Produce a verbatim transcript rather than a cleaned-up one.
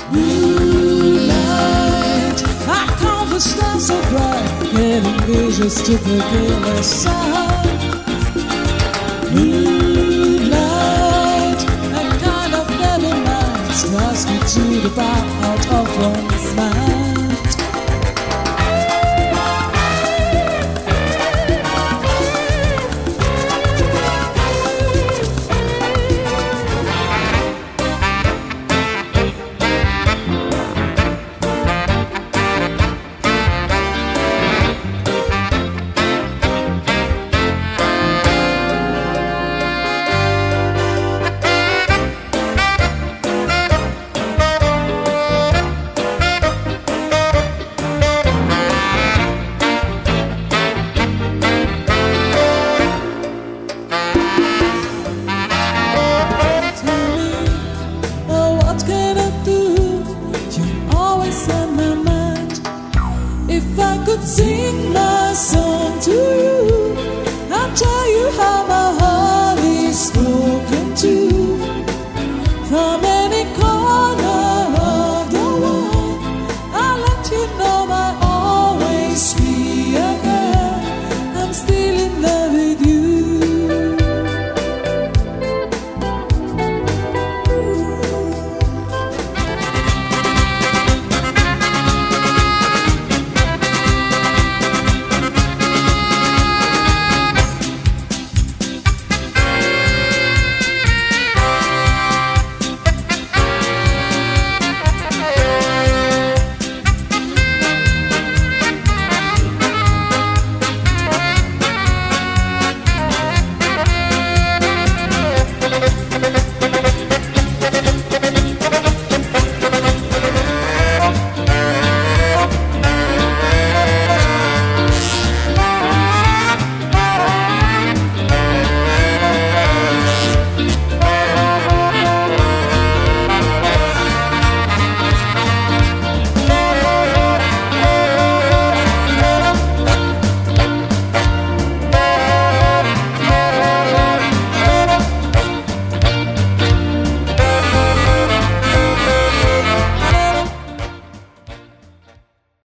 Moonlight, I count the stars so bright, getting visions to the gala side. Moonlight, a kind of heavy night, drives me to the bar out of one's mind. If I could sing my